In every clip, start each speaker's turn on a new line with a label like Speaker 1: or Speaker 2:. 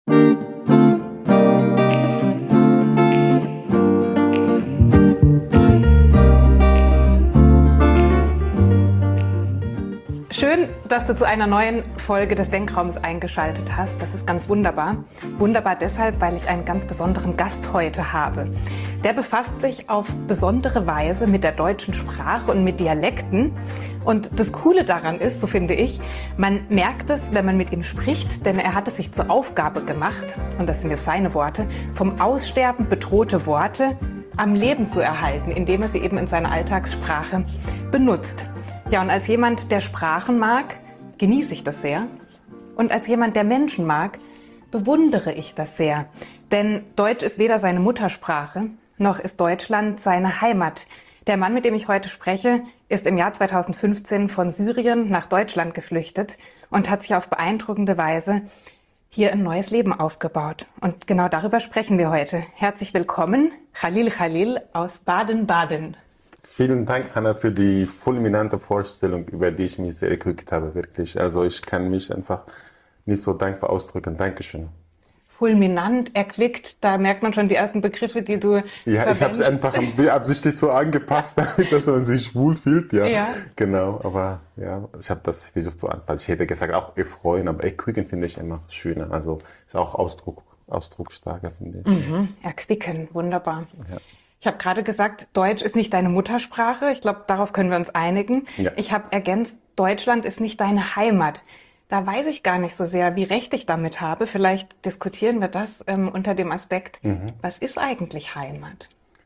Speaker 1: Schön, dass du zu einer neuen Folge des Denkraums eingeschaltet hast. Das ist ganz wunderbar. Wunderbar deshalb, weil ich einen ganz besonderen Gast heute habe. Der befasst sich auf besondere Weise mit der deutschen Sprache und mit Dialekten. Und das Coole daran ist, so finde ich, man merkt es, wenn man mit ihm spricht, denn er hat es sich zur Aufgabe gemacht, und das sind jetzt seine Worte, vom Aussterben bedrohte Worte am Leben zu erhalten, indem er sie eben in seiner Alltagssprache benutzt. Ja, und als jemand, der Sprachen mag, genieße ich das sehr. Und als jemand, der Menschen mag, bewundere ich das sehr. Denn Deutsch ist weder seine Muttersprache, noch ist Deutschland seine Heimat. Der Mann, mit dem ich heute spreche, ist im Jahr 2015 von Syrien nach Deutschland geflüchtet und hat sich auf beeindruckende Weise hier ein neues Leben aufgebaut. Und genau darüber sprechen wir heute. Herzlich willkommen, Khalil Khalil aus Baden-Baden.
Speaker 2: Vielen Dank, Hanna, für die fulminante Vorstellung, über die ich mich sehr gekümmert habe, wirklich. Also ich kann mich einfach nicht so dankbar ausdrücken. Dankeschön.
Speaker 1: Fulminant, erquickt, da merkt man schon die ersten Begriffe, die du
Speaker 2: Ja, ich habe es einfach absichtlich so angepasst, damit dass man sich wohlfühlt. Ja, genau. Aber ja, ich habe das versucht so anpassen. Ich hätte gesagt auch erfreuen, aber erquicken finde ich immer schöner. Also ist auch ausdrucksstarker, finde ich.
Speaker 1: Erquicken, wunderbar.
Speaker 2: Ja.
Speaker 1: Ich habe gerade gesagt, Deutsch ist nicht deine Muttersprache. Ich glaube, darauf können wir uns einigen. Ja. Ich habe ergänzt, Deutschland ist nicht deine Heimat. Da weiß ich gar nicht so sehr, wie recht ich damit habe. Vielleicht diskutieren wir das unter dem Aspekt, was ist eigentlich Heimat?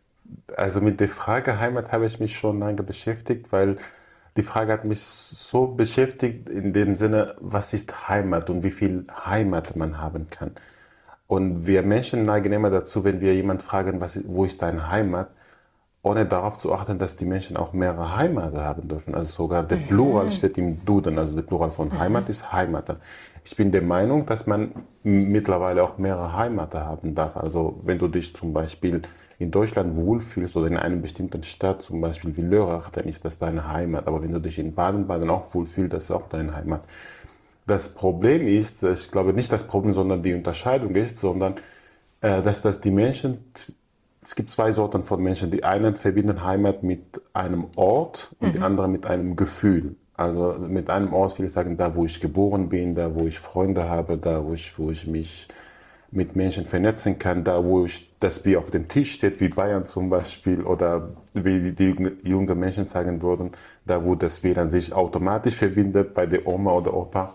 Speaker 2: Also mit der Frage Heimat habe ich mich schon lange beschäftigt, weil die Frage hat mich so beschäftigt in dem Sinne, was ist Heimat und wie viel Heimat man haben kann. Und wir Menschen neigen immer dazu, wenn wir jemanden fragen, wo ist deine Heimat, ohne darauf zu achten, dass die Menschen auch mehrere Heimaten haben dürfen. Also sogar der Plural steht im Duden, also der Plural von Heimat ist Heimat. Ich bin der Meinung, dass man mittlerweile auch mehrere Heimaten haben darf. Also wenn du dich zum Beispiel in Deutschland wohlfühlst oder in einer bestimmten Stadt, zum Beispiel wie Lörrach, dann ist das deine Heimat. Aber wenn du dich in Baden-Baden auch wohlfühlst, das ist auch deine Heimat. Das Problem ist, ich glaube nicht das Problem, sondern die Unterscheidung ist, sondern dass die Menschen, es gibt zwei Sorten von Menschen. Die einen verbinden Heimat mit einem Ort und die anderen mit einem Gefühl. Also mit einem Ort, viele sagen, da wo ich geboren bin, da wo ich Freunde habe, da wo ich mich mit Menschen vernetzen kann, da wo das Bier auf dem Tisch steht, wie Bayern zum Beispiel, oder wie die jungen Menschen sagen würden, da wo das Bier dann sich automatisch verbindet bei der Oma oder Opa.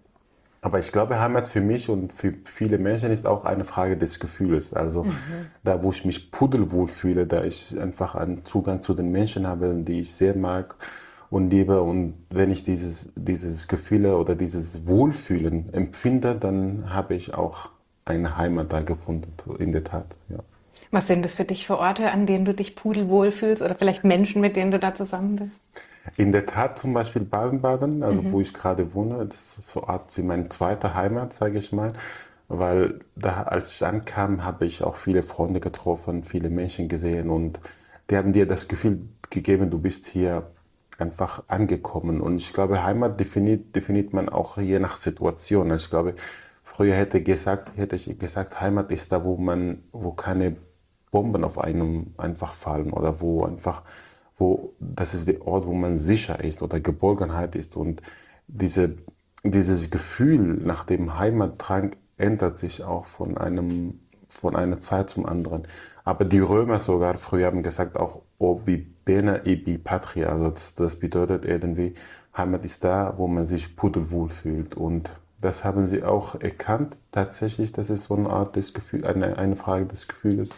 Speaker 2: Aber ich glaube, Heimat für mich und für viele Menschen ist auch eine Frage des Gefühls. Also da, wo ich mich pudelwohl fühle, da ich einfach einen Zugang zu den Menschen habe, die ich sehr mag und liebe. Und wenn ich dieses Gefühle oder dieses Wohlfühlen empfinde, dann habe ich auch eine Heimat da gefunden, in der Tat. Ja.
Speaker 1: Was sind das für dich für Orte, an denen du dich pudelwohl fühlst oder vielleicht Menschen, mit denen du da zusammen bist?
Speaker 2: In der Tat zum Beispiel Baden-Baden, also wo ich gerade wohne, das ist so eine Art wie meine zweite Heimat, sage ich mal, weil da, als ich ankam, habe ich auch viele Freunde getroffen, viele Menschen gesehen und die haben dir das Gefühl gegeben, du bist hier einfach angekommen. Und ich glaube, Heimat definiert man auch je nach Situation. Also ich glaube, früher hätte ich gesagt, Heimat ist da, wo keine Bomben auf einem einfach fallen oder das ist der Ort, wo man sicher ist oder Geborgenheit ist. Und dieses Gefühl nach dem Heimatdrang ändert sich auch von einer Zeit zum anderen. Aber die Römer sogar früher haben gesagt auch obi bene ibi patria. Also das bedeutet irgendwie, Heimat ist da, wo man sich pudelwohl fühlt. Und das haben sie auch erkannt. Tatsächlich, das ist so eine Art des Gefühls, eine Frage des Gefühls.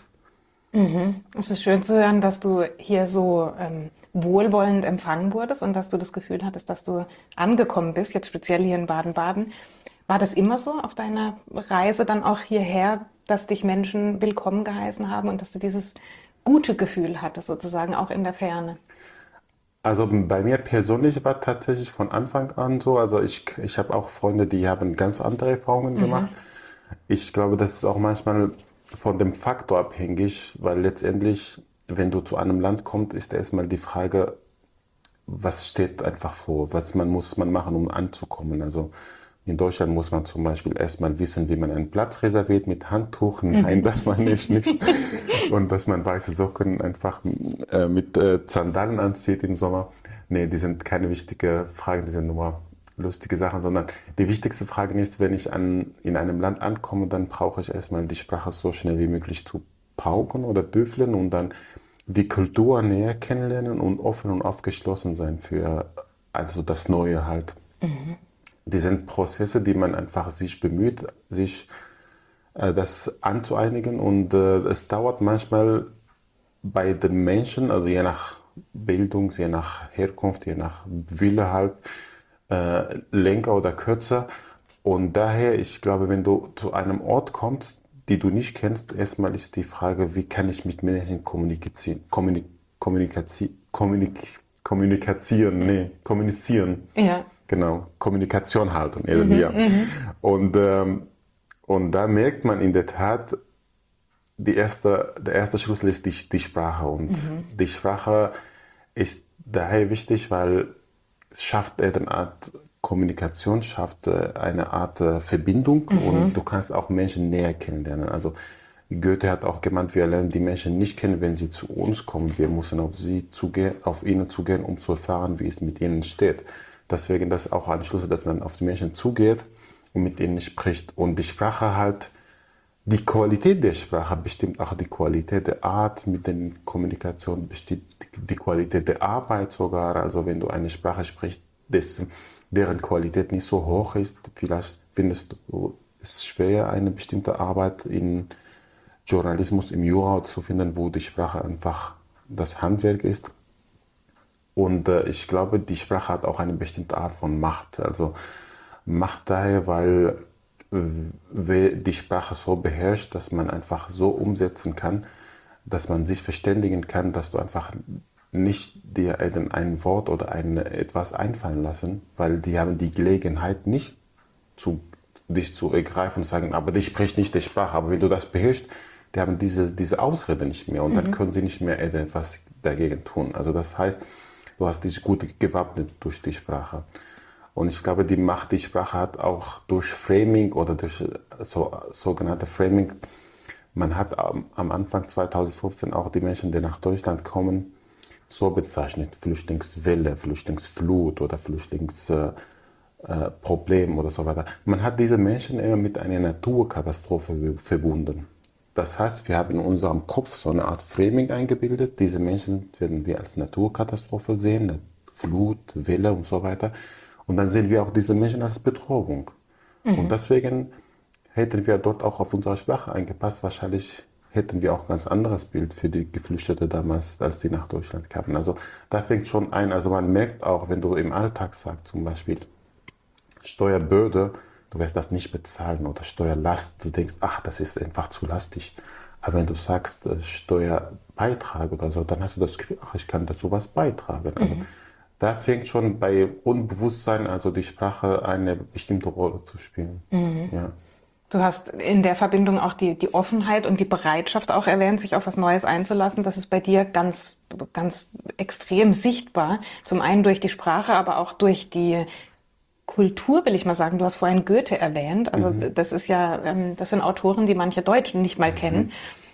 Speaker 1: Es ist schön zu hören, dass du hier so wohlwollend empfangen wurdest und dass du das Gefühl hattest, dass du angekommen bist, jetzt speziell hier in Baden-Baden. War das immer so auf deiner Reise dann auch hierher, dass dich Menschen willkommen geheißen haben und dass du dieses gute Gefühl hattest, sozusagen auch in der Ferne?
Speaker 2: Also bei mir persönlich war tatsächlich von Anfang an so, also ich habe auch Freunde, die haben ganz andere Erfahrungen gemacht. Ich glaube, das ist auch manchmal von dem Faktor abhängig, weil letztendlich, wenn du zu einem Land kommst, ist erstmal die Frage, was steht einfach vor, was muss man machen, um anzukommen. Also In Deutschland muss man zum Beispiel erstmal wissen, wie man einen Platz reserviert mit Handtuch. Nein, das meine ich nicht. Und dass man weiße Socken einfach mit Sandalen anzieht im Sommer. Nee, die sind keine wichtige Fragen, die sind nur lustige Sachen, sondern die wichtigste Frage ist, wenn ich in einem Land ankomme, dann brauche ich erstmal die Sprache so schnell wie möglich zu pauken oder büffeln und dann die Kultur näher kennenlernen und offen und aufgeschlossen sein für also das Neue halt. Die sind Prozesse, die man einfach sich bemüht, sich das anzueinigen und es dauert manchmal bei den Menschen, also je nach Bildung, je nach Herkunft, je nach Wille halt, länger oder kürzer. Und daher, ich glaube, wenn du zu einem Ort kommst, die du nicht kennst, erstmal ist die Frage, wie kann ich mit Menschen kommunizieren.
Speaker 1: Ja.
Speaker 2: Genau, Kommunikation halten irgendwie. Und da merkt man in der Tat, der erste Schlüssel ist die Sprache. Und die Sprache ist daher wichtig, weil es schafft eine Art Kommunikation, schafft eine Art Verbindung und du kannst auch Menschen näher kennenlernen. Also Goethe hat auch gemeint, wir lernen die Menschen nicht kennen, wenn sie zu uns kommen. Wir müssen auf ihnen zugehen, um zu erfahren, wie es mit ihnen steht. Deswegen das ist auch ein Schlüssel, dass man auf die Menschen zugeht und mit ihnen spricht. Und die Sprache halt, die Qualität der Sprache bestimmt auch die Qualität der Art mit der Kommunikation, bestimmt die Qualität der Arbeit sogar. Also wenn du eine Sprache sprichst, deren Qualität nicht so hoch ist, vielleicht findest du es schwer, eine bestimmte Arbeit in Journalismus, im Jura zu finden, wo die Sprache einfach das Handwerk ist. Und ich glaube, die Sprache hat auch eine bestimmte Art von Macht. Also Macht daher, weil die Sprache so beherrscht, dass man einfach so umsetzen kann, dass man sich verständigen kann, dass du einfach nicht dir ein Wort oder etwas einfallen lassen, weil die haben die Gelegenheit nicht dich zu ergreifen und sagen, aber die spricht nicht die Sprache. Aber wenn du das beherrschst, die haben diese Ausrede nicht mehr und dann können sie nicht mehr etwas dagegen tun. Also das heißt, du hast dich gut gewappnet durch die Sprache. Und ich glaube, die Macht, die Sprache hat auch durch Framing oder durch sogenannte Framing. Man hat am Anfang 2015 auch die Menschen, die nach Deutschland kommen, so bezeichnet: Flüchtlingswelle, Flüchtlingsflut oder Flüchtlingsproblem oder so weiter. Man hat diese Menschen immer mit einer Naturkatastrophe verbunden. Das heißt, wir haben in unserem Kopf so eine Art Framing eingebildet. Diese Menschen werden wir als Naturkatastrophe sehen, eine Flut, Welle und so weiter. Und dann sehen wir auch diese Menschen als Bedrohung. Und deswegen hätten wir dort auch auf unsere Sprache angepasst. Wahrscheinlich hätten wir auch ein ganz anderes Bild für die Geflüchteten damals, als die nach Deutschland kamen. Also da fängt schon ein, also man merkt auch, wenn du im Alltag sagst, zum Beispiel Steuerbürde, du wirst das nicht bezahlen, oder Steuerlast, du denkst, ach, das ist einfach zu lastig. Aber wenn du sagst Steuerbeitrag oder so, dann hast du das Gefühl, ach, ich kann dazu was beitragen. Also da fängt schon bei Unbewusstsein, also die Sprache, eine bestimmte Rolle zu spielen. Ja.
Speaker 1: Du hast in der Verbindung auch die Offenheit und die Bereitschaft auch erwähnt, sich auf was Neues einzulassen. Das ist bei dir ganz, ganz extrem sichtbar. Zum einen durch die Sprache, aber auch durch die Kultur, will ich mal sagen. Du hast vorhin Goethe erwähnt. Also das ist ja, das sind Autoren, die manche Deutschen nicht mal kennen.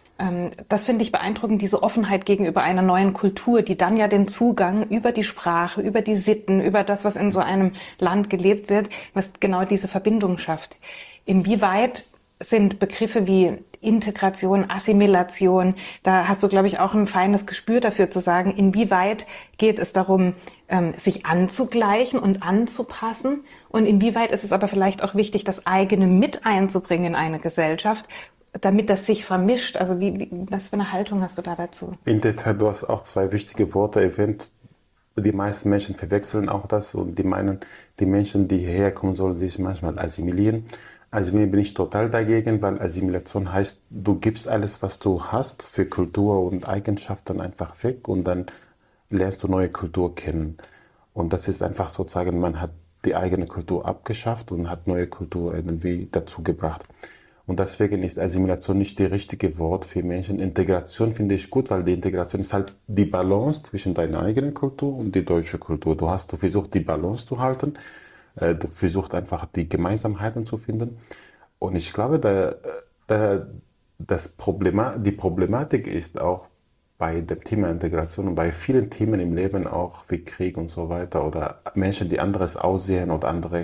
Speaker 1: Das finde ich beeindruckend, diese Offenheit gegenüber einer neuen Kultur, die dann ja den Zugang über die Sprache, über die Sitten, über das, was in so einem Land gelebt wird, was genau diese Verbindung schafft. Inwieweit sind Begriffe wie Integration, Assimilation, da hast du, glaube ich, auch ein feines Gespür dafür zu sagen, inwieweit geht es darum, sich anzugleichen und anzupassen, und inwieweit ist es aber vielleicht auch wichtig, das eigene mit einzubringen in eine Gesellschaft, damit das sich vermischt. Also was für eine Haltung hast du da dazu?
Speaker 2: In der Tat, du hast auch zwei wichtige Worte erwähnt. Die meisten Menschen verwechseln auch das und die meinen, die Menschen, die hierher kommen, sollen sich manchmal assimilieren. Assimilieren bin ich total dagegen, weil Assimilation heißt, du gibst alles, was du hast für Kultur und Eigenschaften einfach weg und dann lernst du neue Kultur kennen. Und das ist einfach sozusagen, man hat die eigene Kultur abgeschafft und hat neue Kultur irgendwie dazu gebracht. Und deswegen ist Assimilation nicht das richtige Wort für Menschen. Integration finde ich gut, weil die Integration ist halt die Balance zwischen deiner eigenen Kultur und die deutsche Kultur. Du versuchst die Balance zu halten, versucht einfach die Gemeinsamkeiten zu finden. Und ich glaube, die Problematik ist auch bei dem Thema Integration und bei vielen Themen im Leben auch wie Krieg und so weiter oder Menschen, die anderes aussehen oder andere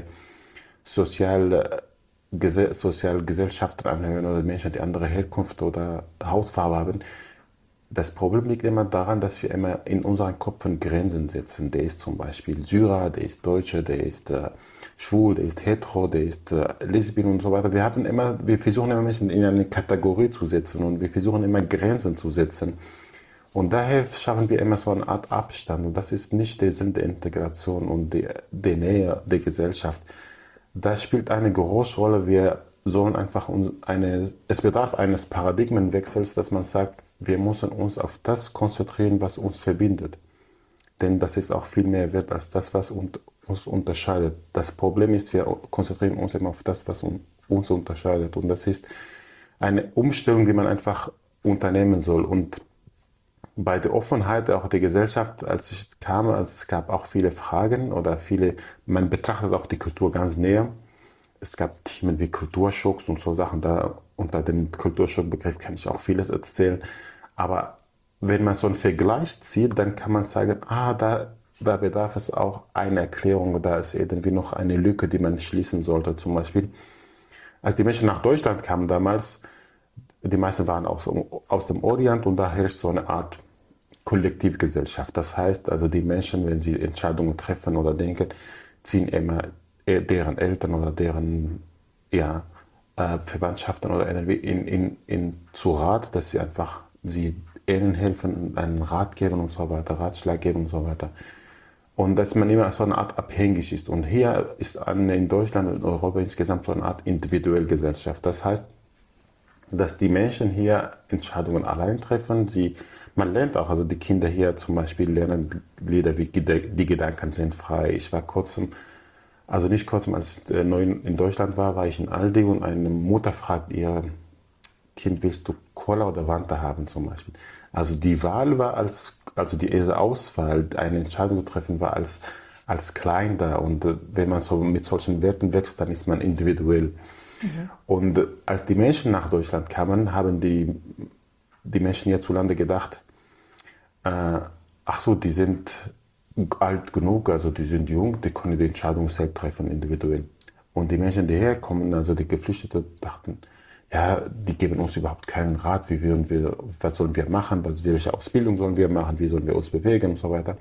Speaker 2: Gesellschaften anhören oder Menschen, die andere Herkunft oder Hautfarbe haben. Das Problem liegt immer daran, dass wir immer in unseren Köpfen Grenzen setzen. Der ist zum Beispiel Syrer, der ist Deutscher, der ist schwul, der ist hetero, der ist lesbien und so weiter. Wir versuchen immer Menschen in eine Kategorie zu setzen und wir versuchen immer Grenzen zu setzen. Und daher schaffen wir immer so eine Art Abstand. Und das ist nicht der Sinn der Integration und der Nähe der Gesellschaft. Da spielt eine große Rolle. Wir sollen einfach es bedarf eines Paradigmenwechsels, dass man sagt, wir müssen uns auf das konzentrieren, was uns verbindet. Denn das ist auch viel mehr wert als das, was uns unterscheidet. Das Problem ist, wir konzentrieren uns immer auf das, was uns unterscheidet. Und das ist eine Umstellung, die man einfach unternehmen soll. Und bei der Offenheit auch der Gesellschaft, es gab auch viele Fragen oder man betrachtet auch die Kultur ganz näher. Es gab Themen wie Kulturschocks und so Sachen, da unter dem Kulturschockbegriff kann ich auch vieles erzählen. Aber wenn man so einen Vergleich zieht, dann kann man sagen, da bedarf es auch einer Erklärung, da ist irgendwie noch eine Lücke, die man schließen sollte. Zum Beispiel, als die Menschen nach Deutschland kamen damals, die meisten waren aus dem Orient und da herrscht so eine Art Kollektivgesellschaft. Das heißt also, die Menschen, wenn sie Entscheidungen treffen oder denken, ziehen immer deren Eltern oder deren Verwandtschaften oder irgendwie zu Rat, dass sie ihnen helfen, einen Rat geben und so weiter, Ratschlag geben und so weiter. Und dass man immer so eine Art abhängig ist. Und hier ist in Deutschland und Europa insgesamt so eine Art individuelle Gesellschaft. Das heißt, dass die Menschen hier Entscheidungen allein treffen. Man lernt auch, also die Kinder hier zum Beispiel lernen Lieder wie Die Gedanken sind frei. Ich war als ich neu in Deutschland war ich in Aldi und eine Mutter fragt ihr Kind, willst du Cola oder Fanta haben zum Beispiel? Also die Wahl war diese Auswahl, eine Entscheidung zu treffen, war als klein da. Und wenn man so mit solchen Werten wächst, dann ist man individuell. Mhm. Und als die Menschen nach Deutschland kamen, haben die Menschen hierzulande gedacht, die sind alt genug, also die sind jung, die können die Entscheidung selbst treffen, individuell. Und die Menschen, die herkommen, also die Geflüchteten, dachten, die geben uns überhaupt keinen Rat, was sollen wir machen, welche Ausbildung sollen wir machen, wie sollen wir uns bewegen und so weiter.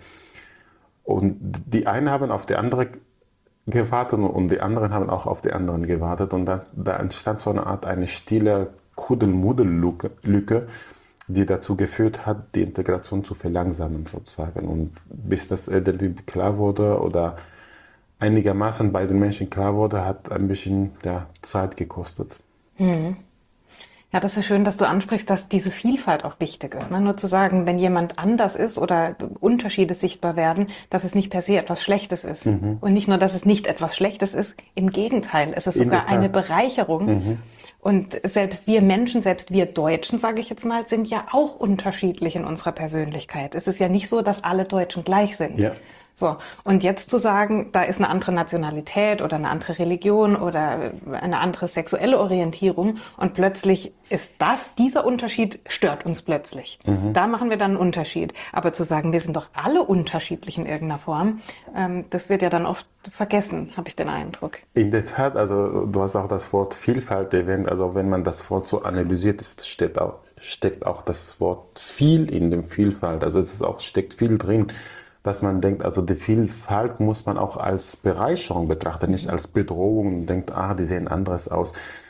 Speaker 2: Und die einen haben auf die andere gewartet und die anderen haben auch auf die anderen gewartet. Und da entstand so eine stille Kuddelmuddel-Lücke, die dazu geführt hat, die Integration zu verlangsamen sozusagen. Und bis das irgendwie klar wurde oder einigermaßen bei den Menschen klar wurde, hat ein bisschen Zeit gekostet.
Speaker 1: Mhm. Ja, das ist schön, dass du ansprichst, dass diese Vielfalt auch wichtig ist. Ne? Nur zu sagen, wenn jemand anders ist oder Unterschiede sichtbar werden, dass es nicht per se etwas Schlechtes ist. Mhm. Und nicht nur, dass es nicht etwas Schlechtes ist, im Gegenteil, es ist sogar eine Bereicherung. Mhm. Und selbst wir Menschen, selbst wir Deutschen, sage ich jetzt mal, sind ja auch unterschiedlich in unserer Persönlichkeit. Es ist ja nicht so, dass alle Deutschen gleich sind. Ja. So, und jetzt zu sagen, da ist eine andere Nationalität oder eine andere Religion oder eine andere sexuelle Orientierung und plötzlich ist dieser Unterschied stört uns plötzlich. Mhm. Da machen wir dann einen Unterschied. Aber zu sagen, wir sind doch alle unterschiedlich in irgendeiner Form, das wird ja dann oft vergessen, habe ich den Eindruck.
Speaker 2: In der Tat, also du hast auch das Wort Vielfalt erwähnt, also wenn man das Wort so analysiert, steckt auch das Wort viel in dem Vielfalt, also steckt viel drin. Dass man denkt, also die Vielfalt muss man auch als Bereicherung betrachten, nicht als Bedrohung und denkt, die sehen anders aus.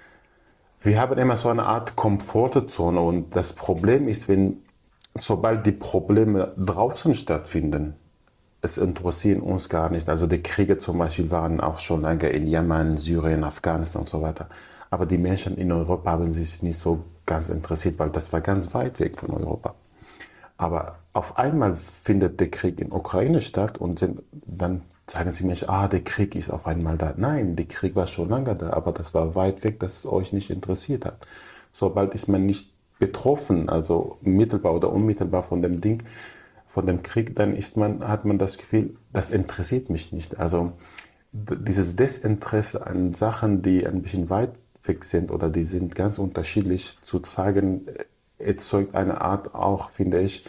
Speaker 2: Wir haben immer so eine Art Komfortzone und das Problem ist, sobald die Probleme draußen stattfinden, es interessieren uns gar nicht. Also die Kriege zum Beispiel waren auch schon lange in Jemen, Syrien, Afghanistan und so weiter. Aber die Menschen in Europa haben sich nicht so ganz interessiert, weil das war ganz weit weg von Europa. Aber auf einmal findet der Krieg in Ukraine statt und dann sagen sie mir, der Krieg ist auf einmal da. Nein, der Krieg war schon lange da, aber das war weit weg, dass es euch nicht interessiert hat. Sobald ist man nicht betroffen, also mittelbar oder unmittelbar von dem Krieg, dann hat man das Gefühl, das interessiert mich nicht. Also dieses Desinteresse an Sachen, die ein bisschen weit weg sind oder die sind ganz unterschiedlich, zu zeigen, erzeugt eine Art auch, finde ich,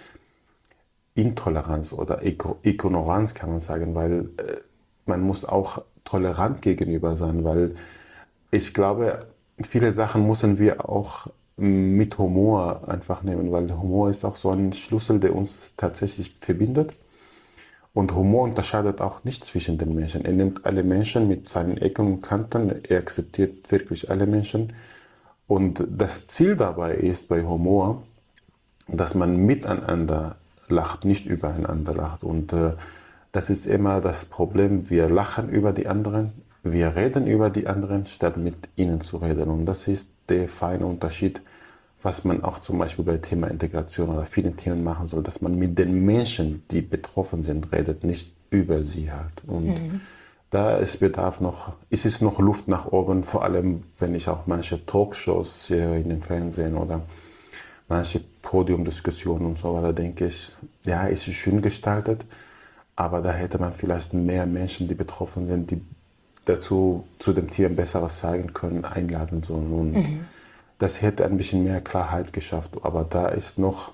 Speaker 2: Intoleranz oder Ignoranz, kann man sagen, weil man muss auch tolerant gegenüber sein, weil ich glaube, viele Sachen müssen wir auch mit Humor einfach nehmen, weil Humor ist auch so ein Schlüssel, der uns tatsächlich verbindet. Und Humor unterscheidet auch nicht zwischen den Menschen. Er nimmt alle Menschen mit seinen Ecken und Kanten, er akzeptiert wirklich alle Menschen. Und das Ziel dabei ist bei Humor, dass man miteinander lacht, nicht übereinander lacht. Und das ist immer das Problem. Wir lachen über die anderen, wir reden über die anderen, statt mit ihnen zu reden. Und das ist der feine Unterschied, was man auch zum Beispiel bei Thema Integration oder vielen Themen machen soll, dass man mit den Menschen, die betroffen sind, redet, nicht über sie halt. Und da ist Bedarf noch, ist es noch Luft nach oben, vor allem wenn ich auch manche Talkshows sehe in den Fernsehen oder manche Podiumdiskussionen und so weiter, denke ich, ja, es ist schön gestaltet, aber da hätte man vielleicht mehr Menschen, die betroffen sind, die dazu zu dem Thema Besseres sagen können, einladen sollen. Und das hätte ein bisschen mehr Klarheit geschafft, aber da ist noch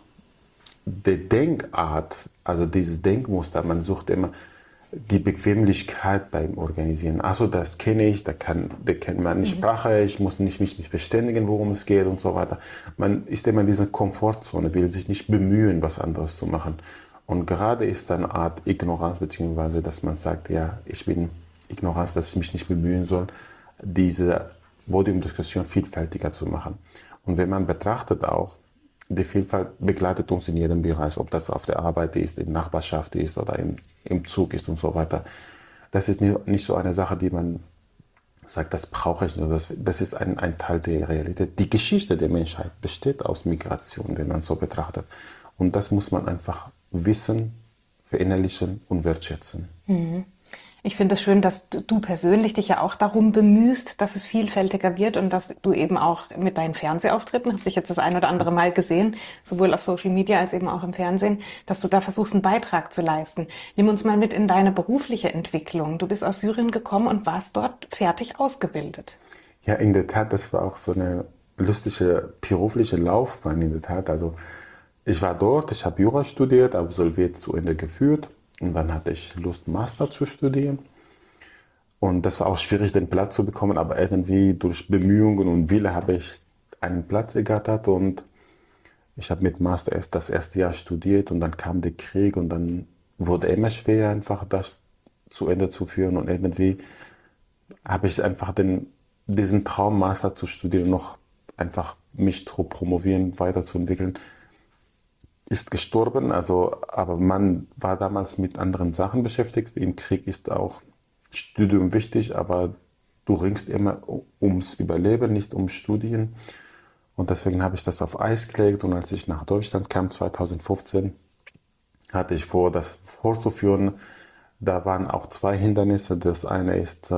Speaker 2: die Denkart, also dieses Denkmuster, man sucht immer die Bequemlichkeit beim Organisieren. Also das kenne ich, der kennt meine Sprache, ich muss nicht mich verständigen, worum es geht und so weiter. Man ist immer in dieser Komfortzone, will sich nicht bemühen, was anderes zu machen. Und gerade ist eine Art Ignoranz, beziehungsweise, dass man sagt, ja, ich bin Ignoranz, dass ich mich nicht bemühen soll, diese Podiumdiskussion vielfältiger zu machen. Und wenn man betrachtet auch, die Vielfalt begleitet uns in jedem Bereich, ob das auf der Arbeit ist, in der Nachbarschaft ist oder im Zug ist und so weiter. Das ist nicht so eine Sache, die man sagt, das brauche ich nur. Das ist ein Teil der Realität. Die Geschichte der Menschheit besteht aus Migration, wenn man so betrachtet. Und das muss man einfach wissen, verinnerlichen und wertschätzen.
Speaker 1: Ich finde es schön, dass du persönlich dich ja auch darum bemühst, dass es vielfältiger wird und dass du eben auch mit deinen Fernsehauftritten, habe ich jetzt das ein oder andere Mal gesehen, sowohl auf Social Media als eben auch im Fernsehen, dass du da versuchst, einen Beitrag zu leisten. Nimm uns mal mit in deine berufliche Entwicklung. Du bist aus Syrien gekommen und warst dort fertig ausgebildet.
Speaker 2: Ja, in der Tat, das war auch so eine lustige berufliche Laufbahn in der Tat. Also ich war dort, ich habe Jura studiert, absolviert, zu Ende geführt. Und dann hatte ich Lust, Master zu studieren. Und das war auch schwierig, den Platz zu bekommen, aber irgendwie durch Bemühungen und Wille habe ich einen Platz ergattert. Und ich habe mit Master erst das erste Jahr studiert und dann kam der Krieg und dann wurde immer schwerer, einfach das zu Ende zu führen. Und irgendwie habe ich einfach diesen Traum, Master zu studieren, noch einfach mich zu promovieren, weiterzuentwickeln, ist gestorben, aber man war damals mit anderen Sachen beschäftigt. Im Krieg ist auch Studium wichtig, aber du ringst immer ums Überleben, nicht um Studien. Und deswegen habe ich das auf Eis gelegt. Und als ich nach Deutschland kam, 2015, hatte ich vor, das fortzuführen. Da waren auch zwei Hindernisse. Das eine ist,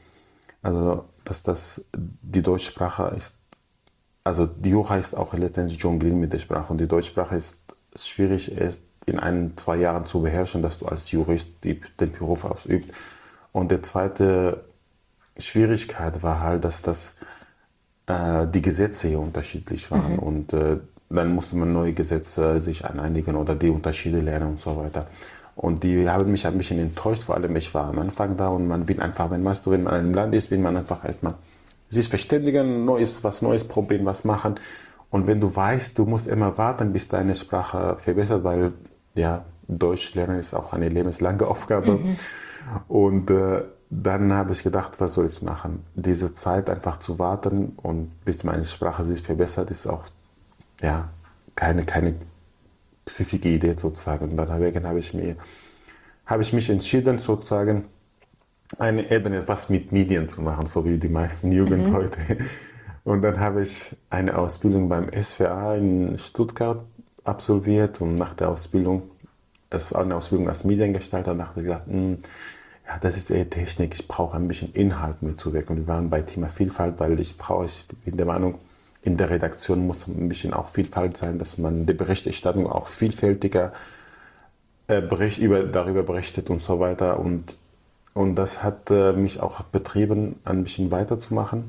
Speaker 2: dass die Deutschsprache ist, also die Jura ist auch letztendlich Jonglieren mit der Sprache. Und die Deutschsprache ist schwierig ist, in 1-2 Jahren zu beherrschen, dass du als Jurist den Beruf ausübst. Und die zweite Schwierigkeit war halt, dass die Gesetze hier unterschiedlich waren. Und dann musste man neue Gesetze sich aneinigen oder die Unterschiede lernen und so weiter. Und die haben mich ein bisschen enttäuscht, vor allem ich war am Anfang da und man will einfach, wenn man in einem Land ist, will man einfach erstmal sich verständigen, was Neues probieren, was machen. Und wenn du weißt, du musst immer warten, bis deine Sprache verbessert, weil ja, Deutsch lernen ist auch eine lebenslange Aufgabe. Und dann habe ich gedacht, was soll ich machen? Diese Zeit einfach zu warten und bis meine Sprache sich verbessert, ist auch ja, keine pfiffige Idee sozusagen. Und deswegen habe ich mich entschieden, sozusagen etwas mit Medien zu machen, so wie die meisten Jugend heute. Und dann habe ich eine Ausbildung beim SWA in Stuttgart absolviert und nach der Ausbildung, das war eine Ausbildung als Mediengestalter, da habe ich gedacht, ja, das ist eher Technik, ich brauche ein bisschen Inhalt mitzuwirken. Wir waren bei Thema Vielfalt, weil ich bin der Meinung, in der Redaktion muss ein bisschen auch Vielfalt sein, dass man die Berichterstattung auch vielfältiger darüber berichtet und so weiter. Und Und das hat mich auch betrieben, ein bisschen weiterzumachen.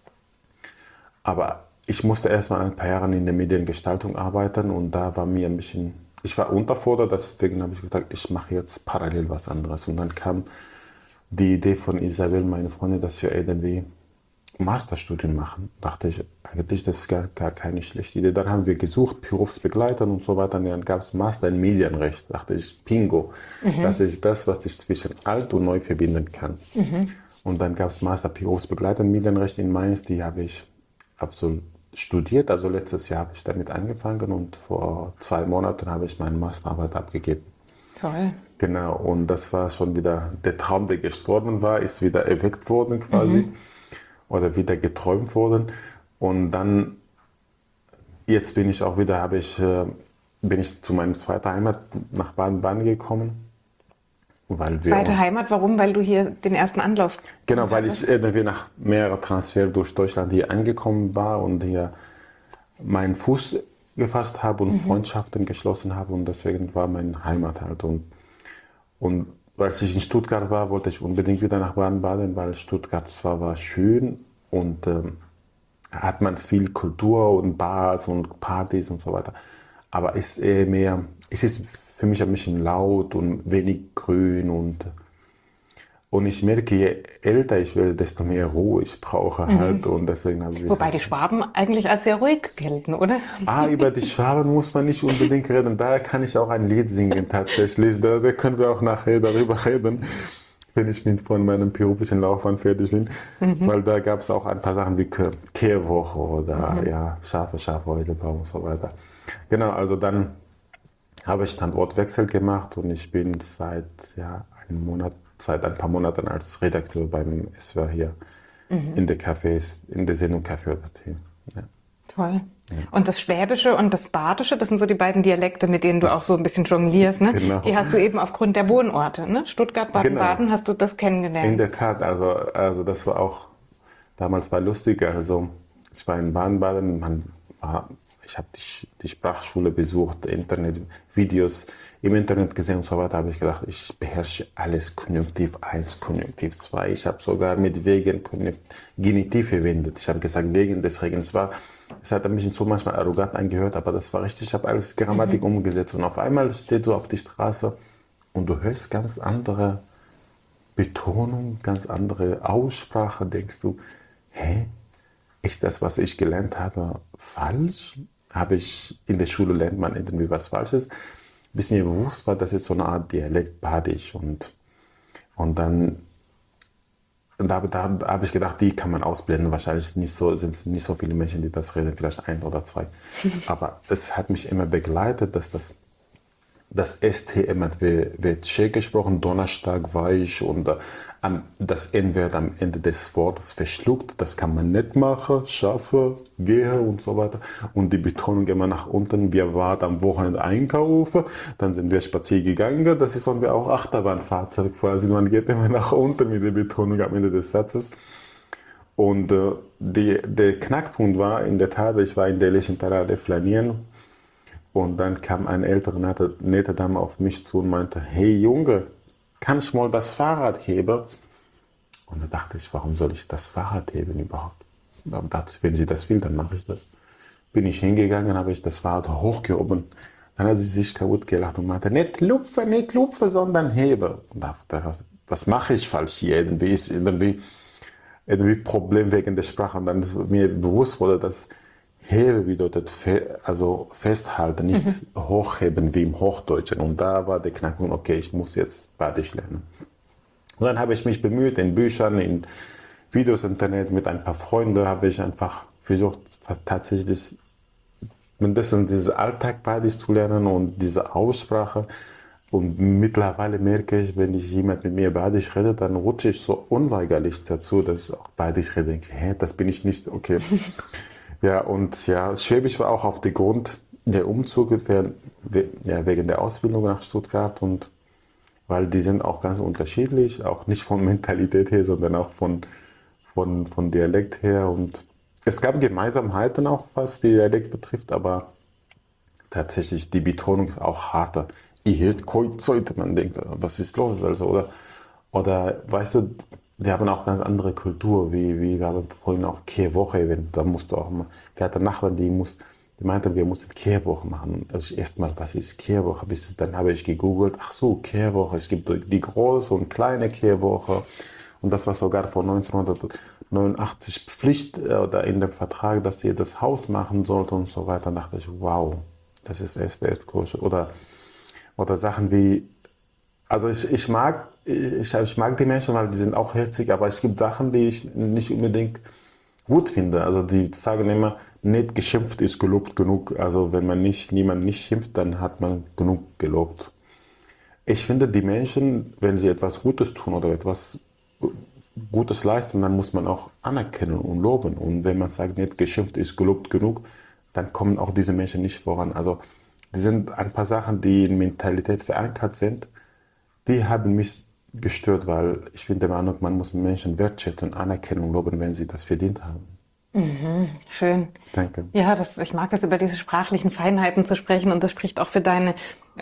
Speaker 2: Aber ich musste erstmal ein paar Jahre in der Mediengestaltung arbeiten und da war mir ein bisschen, ich war unterfordert, deswegen habe ich gesagt, ich mache jetzt parallel was anderes. Und dann kam die Idee von Isabel, meine Freundin, dass wir irgendwie Masterstudium machen. Dachte ich, eigentlich das ist gar keine schlechte Idee. Dann haben wir gesucht, Berufsbegleiter und so weiter. Und dann gab es Master in Medienrecht. Dachte ich, Bingo. Das ist das, was ich zwischen alt und neu verbinden kann. Und dann gab es Master Berufsbegleiter in Medienrecht in Mainz. Die habe ich absolut studiert. Also letztes Jahr habe ich damit angefangen und vor 2 Monaten habe ich meine Masterarbeit abgegeben.
Speaker 1: Toll.
Speaker 2: Genau. Und das war schon wieder der Traum, der gestorben war, ist wieder erweckt worden quasi. Oder wieder geträumt worden. Und dann, jetzt bin ich auch wieder, bin ich zu meiner zweiten Heimat nach Baden-Baden gekommen. Weil wir
Speaker 1: Zweite Heimat, warum? Weil du hier den ersten Anlauf
Speaker 2: Genau, weil ich irgendwie nach mehreren Transfers durch Deutschland hier angekommen war und hier meinen Fuß gefasst habe und Freundschaften geschlossen habe. Und deswegen war meine Heimat halt. Und als ich in Stuttgart war, wollte ich unbedingt wieder nach Baden-Baden, weil Stuttgart zwar war schön und hat man viel Kultur und Bars und Partys und so weiter, aber es ist für mich ein bisschen laut und wenig grün und ich merke, je älter ich werde, desto mehr Ruhe ich brauche halt und deswegen habe ich...
Speaker 1: Wobei die Schwaben eigentlich als sehr ruhig gelten, oder?
Speaker 2: Über die Schwaben muss man nicht unbedingt reden, daher kann ich auch ein Lied singen tatsächlich, da können wir auch nachher darüber reden, wenn ich von meinem beruflichen Laufbahn fertig bin, weil da gab es auch ein paar Sachen wie Kehrwoche oder Schafe, Heudelbau und so weiter. Genau, also dann habe ich Standortwechsel gemacht und ich bin seit ein paar Monaten als Redakteur beim SWR hier in der Sendung Café oder Tee. Ja.
Speaker 1: Toll. Ja. Und das Schwäbische und das Badische, das sind so die beiden Dialekte, mit denen du auch so ein bisschen jonglierst, ne? Genau. Die hast du eben aufgrund der Wohnorte, ne? Stuttgart, Baden-Baden, hast du das kennengelernt.
Speaker 2: In der Tat, also das war auch, damals war lustig, also ich war in Baden-Baden, ich habe die Sprachschule besucht, Videos im Internet gesehen und so weiter, habe ich gedacht, ich beherrsche alles, Konjunktiv 1, Konjunktiv 2. Ich habe sogar mit wegen Genitiv verwendet. Ich habe gesagt, wegen des Regens. Es hat ein bisschen so manchmal arrogant angehört, aber das war richtig. Ich habe alles Grammatik umgesetzt und auf einmal stehst du auf die Straße und du hörst ganz andere Betonung, ganz andere Aussprache, denkst du, ist das, was ich gelernt habe, falsch? In der Schule lernt man irgendwie was Falsches, bis mir bewusst war, dass es so eine Art Dialekt badisch und dann da habe ich gedacht, die kann man ausblenden. Wahrscheinlich sind es nicht so viele Menschen, die das reden, vielleicht 1 oder 2. Aber es hat mich immer begleitet, dass das ST immer wird schön gesprochen, Donnerstag weich und das N wird am Ende des Wortes verschluckt. Das kann man nicht machen, schaffe, gehe und so weiter. Und die Betonung immer nach unten. Wir waren am Wochenende einkaufen, dann sind wir spazieren gegangen. Das ist dann auch Achterbahnfahrt quasi. Man geht immer nach unten mit der Betonung am Ende des Satzes. Und der Knackpunkt war in der Tat, ich war in der Lechentalade flanieren. Und dann kam eine ältere, nette Dame auf mich zu und meinte, hey Junge, kann ich mal das Fahrrad heben? Und da dachte ich, warum soll ich das Fahrrad heben überhaupt? Da dachte ich, wenn sie das will, dann mache ich das. Bin ich hingegangen, habe ich das Fahrrad hochgehoben. Dann hat sie sich kaputt gelacht und meinte, nicht lupfe, sondern hebe. Und da dachte ich, was mache ich falsch hier? Irgendwie Problem wegen der Sprache. Und dann ist mir bewusst wurde, dass Hebe bedeutet festhalten, nicht hochheben wie im Hochdeutschen. Und da war der Knackpunkt, okay, ich muss jetzt Badisch lernen. Und dann habe ich mich bemüht, in Büchern, in Videos im Internet, mit ein paar Freunden habe ich einfach versucht, tatsächlich ein bisschen dieses Alltag Badisch zu lernen und diese Aussprache. Und mittlerweile merke ich, wenn jemand mit mir Badisch redet, dann rutsche ich so unweigerlich dazu, dass ich auch Badisch rede. Denke, das bin ich nicht, okay. Ja, und ja, Schwäbisch war auch auf den Grund der Umzug wegen der Ausbildung nach Stuttgart und weil die sind auch ganz unterschiedlich, auch nicht von Mentalität her, sondern auch von Dialekt her und es gab Gemeinsamkeiten auch, was die Dialekt betrifft, aber tatsächlich die Betonung ist auch harter. Man denkt, was ist los, also, oder? Oder weißt du, die haben auch ganz andere Kultur, wie wir haben vorhin auch Kehrwoche, da musst du auch mal, wir hatten Nachbarn, die meinten, wir mussten Kehrwoche machen. Also erstmal, was ist Kehrwoche? Dann habe ich gegoogelt, ach so, Kehrwoche, es gibt die große und kleine Kehrwoche. Und das war sogar von 1989 Pflicht oder in dem Vertrag, dass ihr das Haus machen sollt und so weiter. Da dachte ich, wow, das ist echt cool. Oder Sachen wie, also ich mag die Menschen, weil die sind auch herzig, aber es gibt Sachen, die ich nicht unbedingt gut finde. Also die sagen immer, nicht geschimpft ist gelobt genug. Also wenn man niemand nicht schimpft, dann hat man genug gelobt. Ich finde, die Menschen, wenn sie etwas Gutes tun oder etwas Gutes leisten, dann muss man auch anerkennen und loben. Und wenn man sagt, nicht geschimpft ist gelobt genug, dann kommen auch diese Menschen nicht voran. Also die sind ein paar Sachen, die in Mentalität verankert sind, die haben mich gestört, weil ich bin der Meinung, man muss Menschen wertschätzen und anerkennen und loben, wenn sie das verdient haben.
Speaker 1: Schön.
Speaker 2: Danke.
Speaker 1: Ja, ich mag es, über diese sprachlichen Feinheiten zu sprechen, und das spricht auch für deine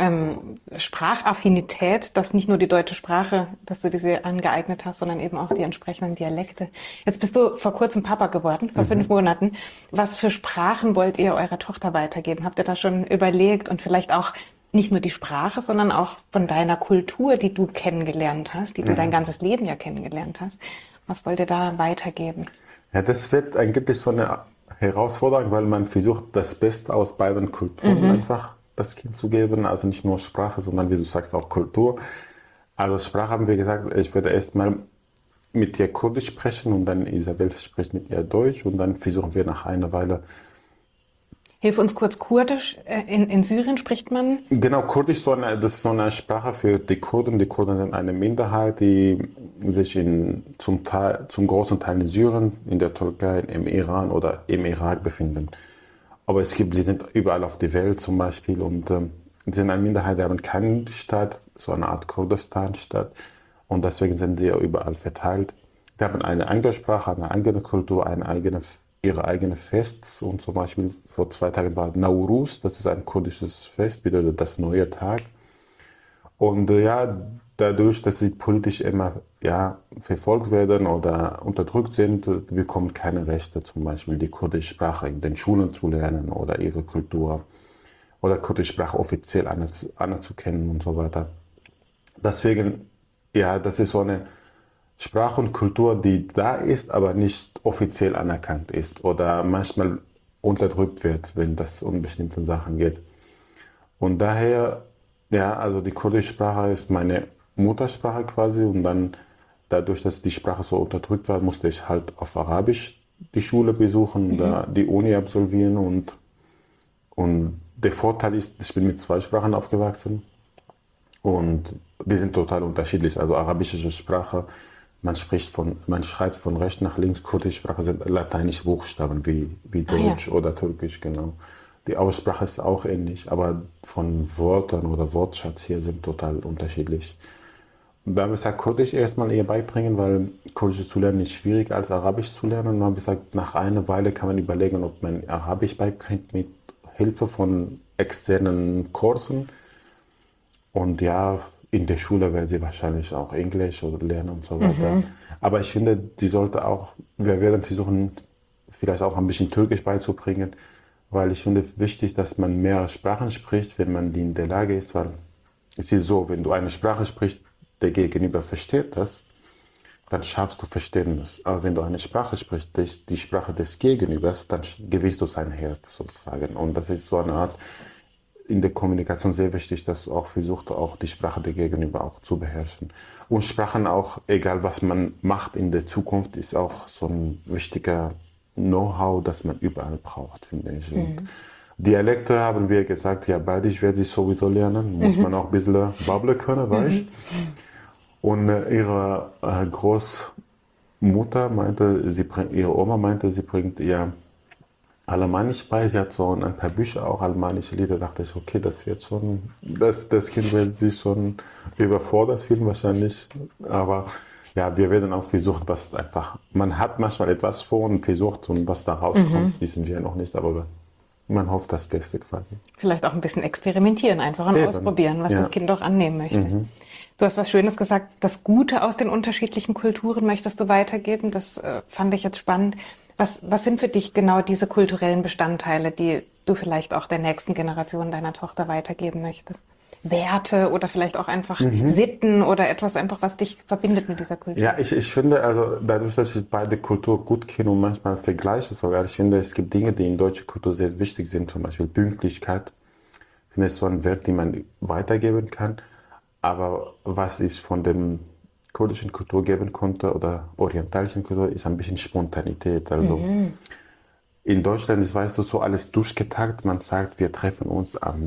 Speaker 1: Sprachaffinität, dass nicht nur die deutsche Sprache, dass du diese angeeignet hast, sondern eben auch die entsprechenden Dialekte. Jetzt bist du vor kurzem Papa geworden, vor 5 Monaten. Was für Sprachen wollt ihr eurer Tochter weitergeben? Habt ihr da schon überlegt, und vielleicht auch nicht nur die Sprache, sondern auch von deiner Kultur, die du kennengelernt hast, die du dein ganzes Leben ja kennengelernt hast? Was wollt ihr da weitergeben?
Speaker 2: Ja, das wird eigentlich so eine Herausforderung, weil man versucht, das Beste aus beiden Kulturen einfach das Kind zu geben. Also nicht nur Sprache, sondern wie du sagst, auch Kultur. Also Sprache haben wir gesagt, ich würde erstmal mit ihr Kurdisch sprechen und dann Isabel spricht mit ihr Deutsch und dann versuchen wir nach einer Weile.
Speaker 1: Hilf uns kurz, Kurdisch. In Syrien spricht man?
Speaker 2: Genau, Kurdisch, das ist so eine Sprache für die Kurden. Die Kurden sind eine Minderheit, die sich zum großen Teil in Syrien, in der Türkei, im Iran oder im Irak befinden. Aber sie sind überall auf der Welt zum Beispiel und sie sind eine Minderheit, die haben keine Stadt, so eine Art Kurdistan-Stadt, und deswegen sind sie überall verteilt. Die haben eine eigene Sprache, eine eigene Kultur, ihre eigenen Fests, und zum Beispiel vor 2 Tagen war Nowruz, das ist ein kurdisches Fest, bedeutet das neue Tag. Und dadurch, dass sie politisch immer verfolgt werden oder unterdrückt sind, bekommen keine Rechte, zum Beispiel die kurdische Sprache in den Schulen zu lernen oder ihre Kultur oder kurdische Sprache offiziell anzukennen und so weiter. Deswegen, das ist so eine Sprache und Kultur, die da ist, aber nicht offiziell anerkannt ist oder manchmal unterdrückt wird, wenn das um bestimmte Sachen geht. Und daher, also die kurdische Sprache ist meine Muttersprache quasi, und dann dadurch, dass die Sprache so unterdrückt war, musste ich halt auf Arabisch die Schule besuchen, da die Uni absolvieren, und der Vorteil ist, ich bin mit 2 Sprachen aufgewachsen und die sind total unterschiedlich. Also arabische Sprache, man schreibt von rechts nach links, kurdische Sprache sind lateinische Buchstaben wie Deutsch oder Türkisch, genau. Die Aussprache ist auch ähnlich, aber von Wörtern oder Wortschatz hier sind total unterschiedlich. Und da habe ich gesagt, Kurdisch erstmal eher beibringen, weil Kurdisch zu lernen ist schwieriger als Arabisch zu lernen. Und dann habe ich gesagt, nach einer Weile kann man überlegen, ob man Arabisch beibringt mit Hilfe von externen Kursen. Und in der Schule werden sie wahrscheinlich auch Englisch oder lernen und so weiter. Aber ich finde, wir werden versuchen, vielleicht auch ein bisschen Türkisch beizubringen, weil ich finde es wichtig, dass man mehrere Sprachen spricht, wenn man die in der Lage ist, weil es ist so, wenn du eine Sprache sprichst, der Gegenüber versteht das, dann schaffst du Verständnis. Aber wenn du eine Sprache sprichst, die Sprache des Gegenübers, dann gewinnst du sein Herz sozusagen. Und das ist so eine Art in der Kommunikation sehr wichtig, dass du auch versuchst, auch die Sprache der Gegenüber auch zu beherrschen. Und Sprachen auch, egal was man macht in der Zukunft, ist auch so ein wichtiger Know-how, das man überall braucht, finde ich. Und Dialekte haben wir gesagt, Badisch werde ich sowieso lernen, muss man auch ein bisschen babbeln können, weißt. Und ihre Großmutter meinte, ihre Oma meinte, sie bringt ihr Alemannisch bei. Sie hat so ein paar Bücher, auch alemannische Lieder. Da dachte ich, okay, das wird schon, das Kind wird sich schon überfordert fühlen wahrscheinlich. Aber wir werden auch versuchen, man hat manchmal etwas vor und versucht, und was da rauskommt, wissen wir noch nicht, aber man hofft das Beste quasi.
Speaker 1: Vielleicht auch ein bisschen experimentieren einfach und ausprobieren, was das Kind auch annehmen möchte. Du hast was Schönes gesagt, das Gute aus den unterschiedlichen Kulturen möchtest du weitergeben. Das fand ich jetzt spannend. Was sind für dich genau diese kulturellen Bestandteile, die du vielleicht auch der nächsten Generation deiner Tochter weitergeben möchtest? Werte oder vielleicht auch einfach Sitten oder etwas einfach, was dich verbindet mit dieser Kultur?
Speaker 2: Ja, ich finde, also dadurch, dass ich beide Kultur gut kenne und manchmal vergleiche sogar, ich finde, es gibt Dinge, die in deutscher Kultur sehr wichtig sind, zum Beispiel Pünktlichkeit. Ich finde, es ist so ein Wert, den man weitergeben kann. Aber was ich von dem kurdischen Kultur geben konnte oder orientalischen Kultur, ist ein bisschen Spontanität. Also in Deutschland ist, weißt du, so alles durchgetakt. Man sagt, wir treffen uns am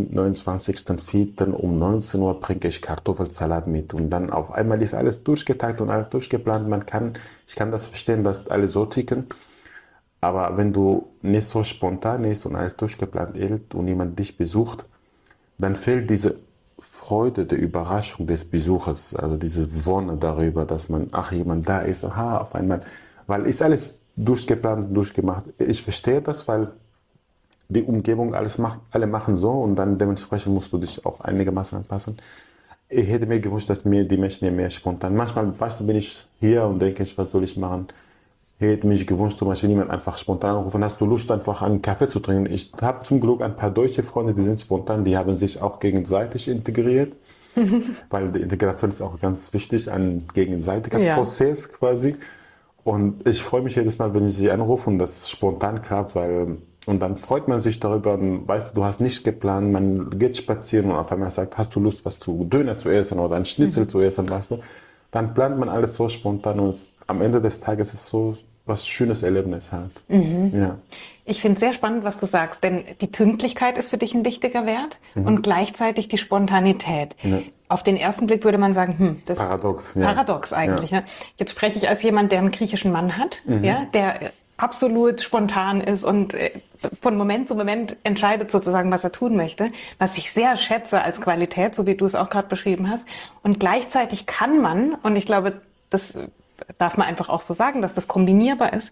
Speaker 2: 29.04. um 19 Uhr, bringe ich Kartoffelsalat mit. Und dann auf einmal ist alles durchgetakt und alles durchgeplant. Ich kann das verstehen, dass alle so ticken. Aber wenn du nicht so spontan ist und alles durchgeplant ist und jemand dich besucht, dann fehlt diese Freude der Überraschung des Besuchers. Also diese Wonne darüber, dass jemand da ist. Aha, auf einmal. Weil ist alles durchgeplant, durchgemacht. Ich verstehe das, weil die Umgebung alle machen so und dann dementsprechend musst du dich auch einigermaßen anpassen. Ich hätte mir gewünscht, dass mir die Menschen mehr spontan. Manchmal, weißt du, bin ich hier und denke ich, was soll ich machen? Ich hätte mich gewünscht, zum Beispiel jemand einfach spontan anrufen, hast du Lust, einfach einen Kaffee zu trinken? Ich habe zum Glück ein paar deutsche Freunde, die sind spontan, die haben sich auch gegenseitig integriert, weil die Integration ist auch ganz wichtig, ein gegenseitiger Prozess quasi. Und ich freue mich jedes Mal, wenn ich sie anrufe und das spontan klappt, und dann freut man sich darüber und weißt du hast nichts geplant, man geht spazieren und auf einmal sagt, hast du Lust, Döner zu essen oder ein Schnitzel zu essen, weißt du? Dann plant man alles so spontan und am Ende des Tages ist es so was schönes Erlebnis halt. Ja.
Speaker 1: Ich finde es sehr spannend, was du sagst, denn die Pünktlichkeit ist für dich ein wichtiger Wert und gleichzeitig die Spontanität. Ja. Auf den ersten Blick würde man sagen, das ist paradox eigentlich. Ja. Ne? Jetzt spreche ich als jemand, der einen griechischen Mann hat, ja, der absolut spontan ist und von Moment zu Moment entscheidet sozusagen, was er tun möchte, was ich sehr schätze als Qualität, so wie du es auch gerade beschrieben hast. Und gleichzeitig kann man, und ich glaube, das darf man einfach auch so sagen, dass das kombinierbar ist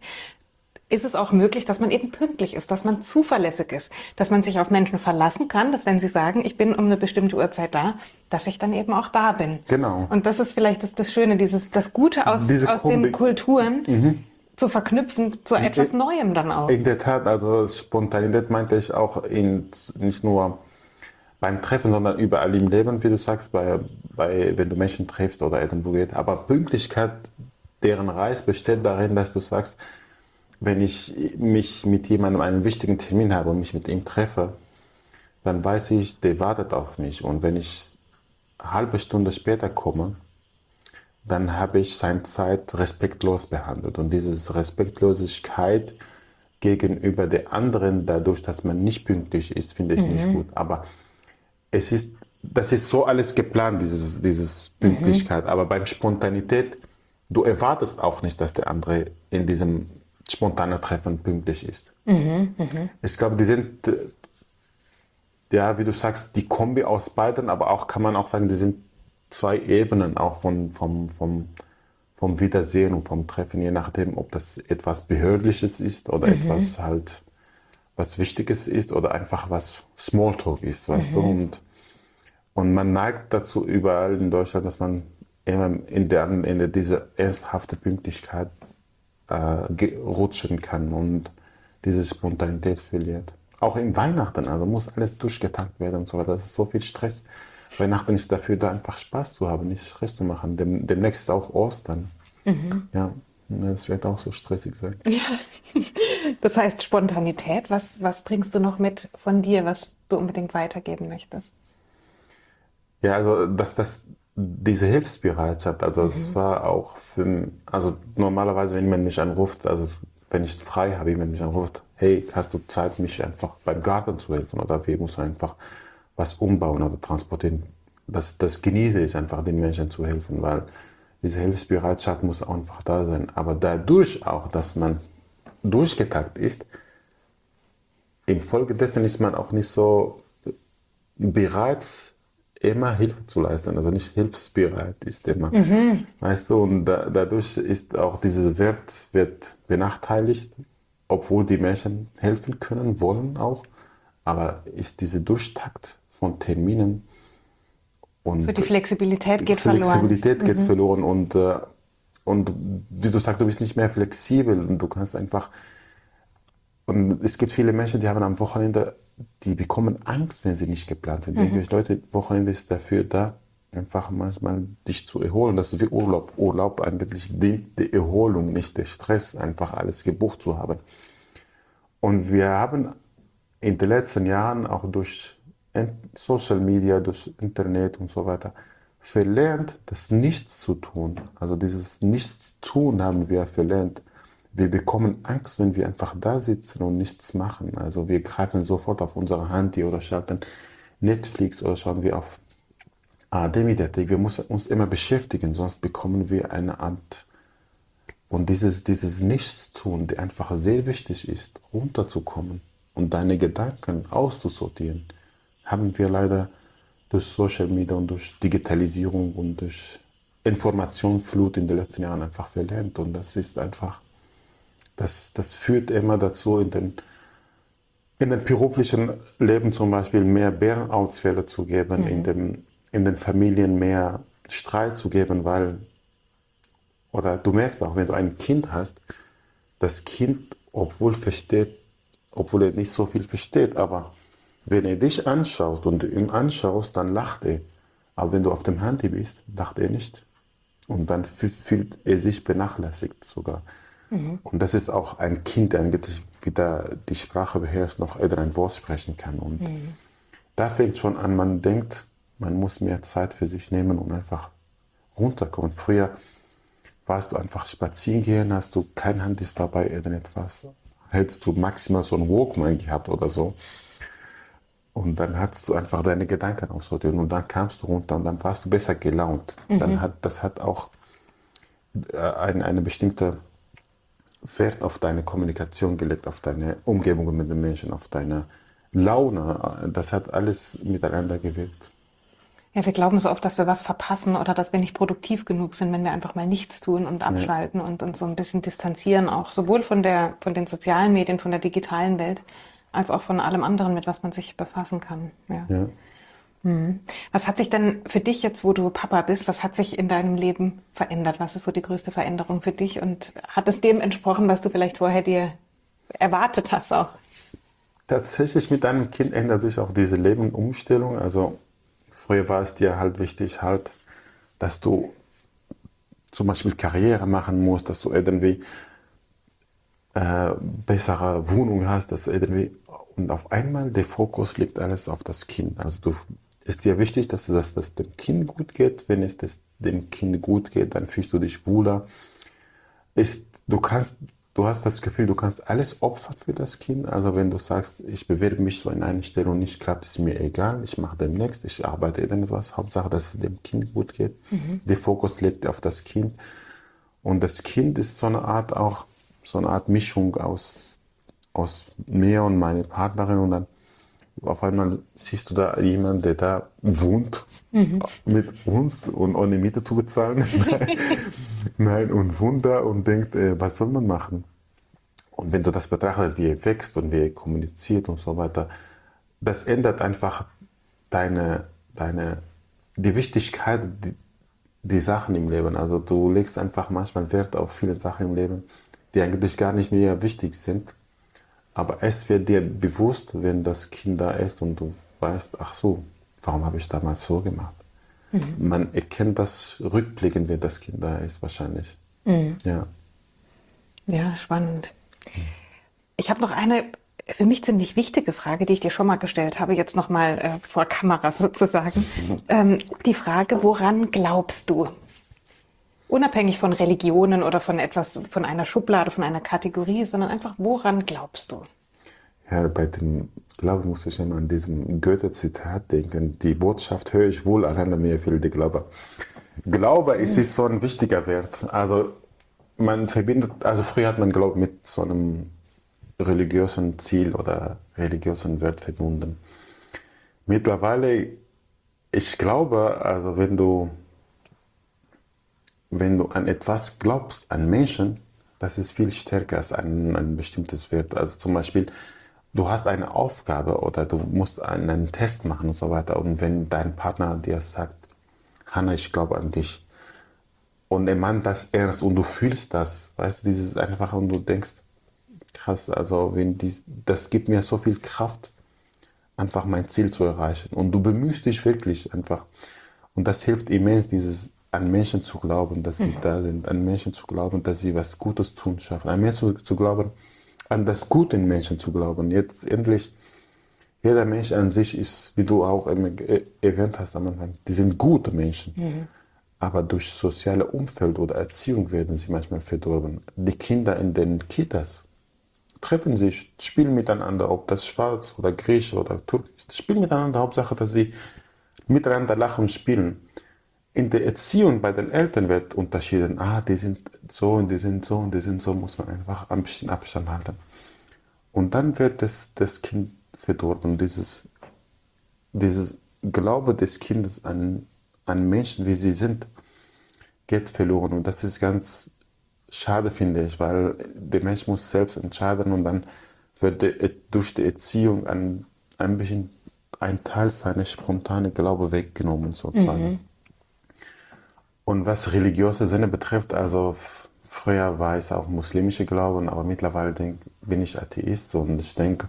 Speaker 1: es auch möglich, dass man eben pünktlich ist, dass man zuverlässig ist, dass man sich auf Menschen verlassen kann, dass wenn sie sagen, ich bin um eine bestimmte Uhrzeit da, dass ich dann eben auch da bin.
Speaker 2: Genau.
Speaker 1: Und das ist vielleicht das Schöne, das Gute aus den Kulturen zu verknüpfen zu etwas Neuem dann auch.
Speaker 2: In der Tat, also Spontanität meinte ich auch nicht nur beim Treffen, sondern überall im Leben, wie du sagst, wenn du Menschen triffst oder irgendwo geht. Aber Pünktlichkeit, deren Reiz besteht darin, dass du sagst, wenn ich mich mit jemandem einen wichtigen Termin habe und mich mit ihm treffe, dann weiß ich, der wartet auf mich. Und wenn ich eine halbe Stunde später komme, dann habe ich seine Zeit respektlos behandelt. Und diese Respektlosigkeit gegenüber der anderen, dadurch, dass man nicht pünktlich ist, finde ich nicht gut. Aber das ist so alles geplant, dieses Pünktlichkeit. Aber beim Spontanität, du erwartest auch nicht, dass der andere in diesem spontanen Treffen pünktlich ist. Ich glaube, die sind, ja, wie du sagst, die Kombi aus beiden, aber auch kann man auch sagen, die sind zwei Ebenen auch vom Wiedersehen und vom Treffen, je nachdem, ob das etwas Behördliches ist oder etwas halt was Wichtiges ist oder einfach was Smalltalk ist, weißt du. Und man neigt dazu überall in Deutschland, dass man immer in diese ernsthafte Pünktlichkeit rutschen kann und diese Spontanität verliert. Auch in Weihnachten, also muss alles durchgetankt werden und so weiter. Das ist so viel Stress. Weihnachten ist dafür da, einfach Spaß zu haben, nicht Stress zu machen. Demnächst ist auch Ostern. Ja, das wird auch so stressig sein.
Speaker 1: Ja. Das heißt Spontanität. Was bringst du noch mit von dir, was du unbedingt weitergeben möchtest?
Speaker 2: Ja, also diese Hilfsbereitschaft, also es war auch also normalerweise, wenn jemand mich anruft, also wenn ich frei habe, jemand mich anruft, hey, hast du Zeit, mich einfach beim Garten zu helfen oder wir müssen einfach was umbauen oder transportieren. Das genieße ich einfach, den Menschen zu helfen, weil diese Hilfsbereitschaft muss einfach da sein. Aber dadurch auch, dass man durchgetaktet ist, infolgedessen ist man auch nicht so bereit, immer Hilfe zu leisten, also nicht hilfsbereit ist immer. Weißt du, und dadurch ist auch dieser Wert wird benachteiligt, obwohl die Menschen helfen können, wollen auch, aber ist diese Durchtakt von Terminen und
Speaker 1: So die Flexibilität geht
Speaker 2: Flexibilität geht
Speaker 1: verloren.
Speaker 2: verloren und wie du sagst, du bist nicht mehr flexibel und du kannst einfach, und es gibt viele Menschen, die haben am Wochenende, die bekommen Angst, wenn sie nicht geplant sind. Denke ich, Leute, Wochenende ist dafür da, einfach manchmal dich zu erholen. Das ist wie Urlaub. Urlaub eigentlich dient der Erholung, nicht der Stress, einfach alles gebucht zu haben. Und wir haben in den letzten Jahren auch durch Social Media, durch Internet und so weiter verlernt, das Nichts zu tun. Also dieses Nichtstun haben wir verlernt. Wir bekommen Angst, wenn wir einfach da sitzen und nichts machen. Also wir greifen sofort auf unsere Handy oder schalten Netflix oder schauen wir auf ARD-Mediathek. Wir müssen uns immer beschäftigen, sonst bekommen wir eine Art. Und dieses Nichtstun, der einfach sehr wichtig ist, runterzukommen und deine Gedanken auszusortieren, haben wir leider durch Social Media und durch Digitalisierung und durch Informationsflut in den letzten Jahren einfach verlernt. Und das ist einfach, das führt immer dazu, in den beruflichen Leben zum Beispiel mehr Burnout-Fälle zu geben, in den Familien mehr Streit zu geben, oder du merkst auch, wenn du ein Kind hast, das Kind, obwohl er nicht so viel versteht, aber wenn er dich anschaut und du ihn anschaust, dann lacht er. Aber wenn du auf dem Handy bist, lacht er nicht. Und dann fühlt er sich vernachlässigt sogar. Und das ist auch ein Kind, der eigentlich wieder die Sprache beherrscht, noch ein Wort sprechen kann. Und da fängt schon an, man denkt, man muss mehr Zeit für sich nehmen und einfach runterkommen. Früher warst du einfach spazieren gehen, hast du kein Handy dabei, irgendetwas. Hättest du maximal so einen Walkman gehabt oder so. Und dann hattest du einfach deine Gedanken aussortiert und dann kamst du runter und dann warst du besser gelaunt. Das hat auch eine bestimmte Wert auf deine Kommunikation gelegt, auf deine Umgebung mit den Menschen, auf deine Laune. Das hat alles miteinander gewirkt.
Speaker 1: Ja, wir glauben so oft, dass wir was verpassen oder dass wir nicht produktiv genug sind, wenn wir einfach mal nichts tun und abschalten und uns so ein bisschen distanzieren, auch sowohl von den sozialen Medien, von der digitalen Welt, als auch von allem anderen, mit was man sich befassen kann. Ja. Was hat sich denn für dich jetzt, wo du Papa bist, was hat sich in deinem Leben verändert? Was ist so die größte Veränderung für dich? Und hat es dem entsprochen, was du vielleicht vorher dir erwartet hast auch?
Speaker 2: Tatsächlich mit einem Kind ändert sich auch diese Lebensumstellung. Also früher war es dir halt wichtig, dass du zum Beispiel Karriere machen musst, dass du irgendwie bessere Wohnung hast, und auf einmal der Fokus liegt alles auf das Kind. Also ist dir wichtig, dass das dem Kind gut geht. Wenn es dem Kind gut geht, dann fühlst du dich wohler. Du hast das Gefühl, du kannst alles opfern für das Kind. Also wenn du sagst, ich bewerbe mich so in eine Stelle und nicht klappt, ist mir egal. Ich mache demnächst, ich arbeite irgendetwas. Hauptsache, dass es dem Kind gut geht. Der Fokus liegt auf das Kind. Und das Kind ist so eine Art Mischung aus mir und meiner Partnerin. Und dann auf einmal siehst du da jemanden, der da wohnt mit uns und ohne Miete zu bezahlen. Nein, und Wunder und denkt, was soll man machen? Und wenn du das betrachtest, wie er wächst und wie er kommuniziert und so weiter, das ändert einfach die Wichtigkeit, die Sachen im Leben. Also du legst einfach manchmal Wert auf viele Sachen im Leben, die eigentlich gar nicht mehr wichtig sind. Aber es wird dir bewusst, wenn das Kind da ist und du weißt, ach so, warum habe ich damals so gemacht? Man erkennt das rückblickend, wenn das Kind da ist, wahrscheinlich. Ja.
Speaker 1: Ja, spannend. Ich habe noch eine für mich ziemlich wichtige Frage, die ich dir schon mal gestellt habe, jetzt nochmal vor Kamera sozusagen. Die Frage, woran glaubst du? Unabhängig von Religionen oder von einer Schublade, von einer Kategorie, sondern einfach, woran glaubst du?
Speaker 2: Ja, bei dem Glauben muss ich immer an diesem Goethe-Zitat denken. Die Botschaft höre ich wohl, alleine mir fehlt der Glaube. Glaube ist so ein wichtiger Wert. Also früher hat man Glauben mit so einem religiösen Ziel oder religiösen Wert verbunden. Mittlerweile, ich glaube, also wenn du an etwas glaubst, an Menschen, das ist viel stärker als ein bestimmtes Wert. Also zum Beispiel, du hast eine Aufgabe oder du musst einen Test machen und so weiter. Und wenn dein Partner dir sagt, Hanna, ich glaube an dich, und er meint das ernst und du fühlst das, weißt du, dieses Einfache und du denkst, krass, also das gibt mir so viel Kraft, einfach mein Ziel zu erreichen. Und du bemühst dich wirklich einfach. Und das hilft immens, an Menschen zu glauben, dass sie da sind, an Menschen zu glauben, dass sie was Gutes tun schaffen, an Menschen zu glauben, an das Gute in Menschen zu glauben. Jetzt endlich, jeder Mensch an sich ist, wie du auch erwähnt hast am Anfang, die sind gute Menschen. Aber durch soziale Umfeld oder Erziehung werden sie manchmal verdorben. Die Kinder in den Kitas treffen sich, spielen miteinander, ob das Schwarz oder Griechisch oder Türkisch, spielen miteinander, Hauptsache, dass sie miteinander lachen und spielen. In der Erziehung bei den Eltern wird unterschieden, die sind so und die sind so und die sind so, muss man einfach ein bisschen Abstand halten. Und dann wird das Kind verdorben. Dieses Glaube des Kindes an Menschen, wie sie sind, geht verloren. Und das ist ganz schade, finde ich, weil der Mensch muss selbst entscheiden und dann wird durch die Erziehung ein bisschen ein Teil seiner spontanen Glaube weggenommen, sozusagen. Und was religiöse Sinne betrifft, also früher war es auch muslimische Glauben, aber mittlerweile bin ich Atheist und ich denke,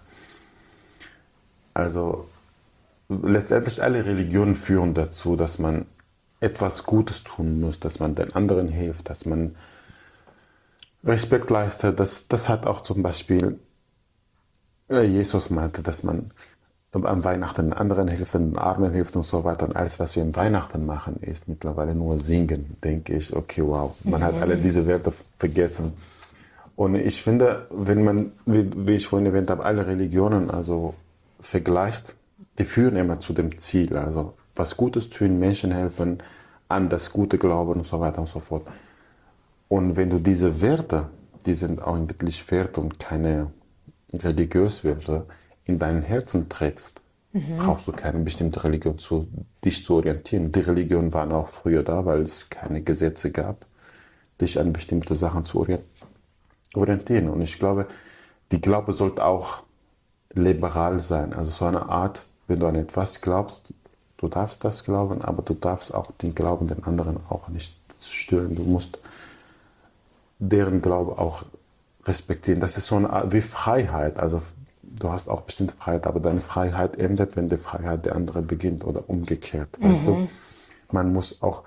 Speaker 2: also letztendlich alle Religionen führen dazu, dass man etwas Gutes tun muss, dass man den anderen hilft, dass man Respekt leistet. Das hat auch zum Beispiel Jesus meinte, dass man am Weihnachten anderen hilft, den Armen hilft und so weiter. Und alles, was wir am Weihnachten machen, ist mittlerweile nur singen, denke ich. Okay, wow, man hat alle diese Werte vergessen. Und ich finde, wenn man, wie ich vorhin erwähnt habe, alle Religionen also vergleicht, die führen immer zu dem Ziel. Also was Gutes tun, Menschen helfen, an das Gute glauben und so weiter und so fort. Und wenn du diese Werte, die sind auch eigentlich Werte und keine religiösen Werte, in deinem Herzen trägst, brauchst du keine bestimmte Religion, dich zu orientieren. Die Religionen waren auch früher da, weil es keine Gesetze gab, dich an bestimmte Sachen zu orientieren. Und ich glaube, die Glaube sollte auch liberal sein. Also so eine Art, wenn du an etwas glaubst, du darfst das glauben, aber du darfst auch den Glauben den anderen auch nicht stören. Du musst deren Glaube auch respektieren. Das ist so eine Art wie Freiheit. Also du hast auch bestimmte Freiheit, aber deine Freiheit endet, wenn die Freiheit der andere beginnt oder umgekehrt. Weißt du? Man muss auch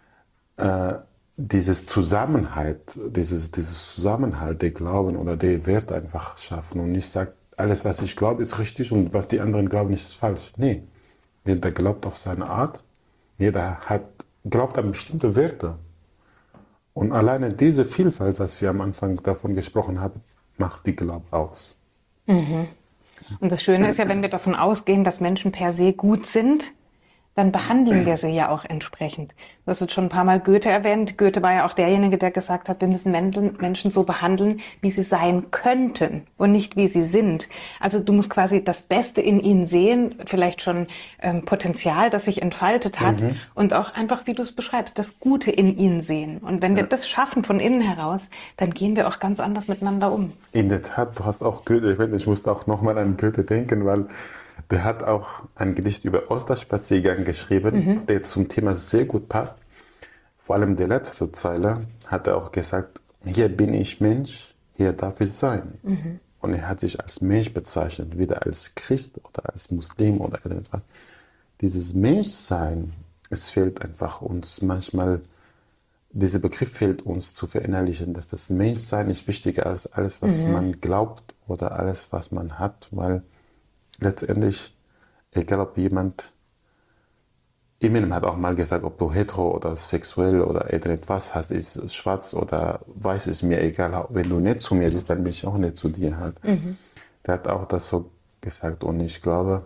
Speaker 2: dieses Zusammenhalt, dieses Zusammenhalt, der Glauben oder der Wert einfach schaffen und nicht sagt, alles, was ich glaube, ist richtig und was die anderen glauben, ist falsch. Nee, jeder glaubt auf seine Art, jeder glaubt an bestimmte Werte. Und alleine diese Vielfalt, was wir am Anfang davon gesprochen haben, macht die Glaube aus.
Speaker 1: Und das Schöne ist ja, wenn wir davon ausgehen, dass Menschen per se gut sind, dann behandeln wir sie ja auch entsprechend. Du hast jetzt schon ein paar Mal Goethe erwähnt. Goethe war ja auch derjenige, der gesagt hat, wir müssen Menschen so behandeln, wie sie sein könnten und nicht wie sie sind. Also du musst quasi das Beste in ihnen sehen, vielleicht schon Potenzial, das sich entfaltet hat und auch einfach, wie du es beschreibst, das Gute in ihnen sehen. Und wenn wir das schaffen von innen heraus, dann gehen wir auch ganz anders miteinander um.
Speaker 2: In der Tat, du hast auch Goethe, ich musste auch nochmal an Goethe denken, weil der hat auch ein Gedicht über Osterspaziergang geschrieben, der zum Thema sehr gut passt. Vor allem die letzte Zeile hat er auch gesagt, hier bin ich Mensch, hier darf ich sein. Und er hat sich als Mensch bezeichnet, weder als Christ oder als Muslim oder etwas. Dieses Menschsein, es fehlt einfach uns manchmal, dieser Begriff fehlt uns zu verinnerlichen, dass das Menschsein ist wichtiger als alles, was man glaubt oder alles, was man hat, weil letztendlich, egal ob jemand, Eminem hat auch mal gesagt, ob du hetero oder sexuell oder etwas hast, ist schwarz oder weiß, ist mir egal. Wenn du nett zu mir bist, dann bin ich auch nett zu dir halt. Der hat auch das so gesagt und ich glaube,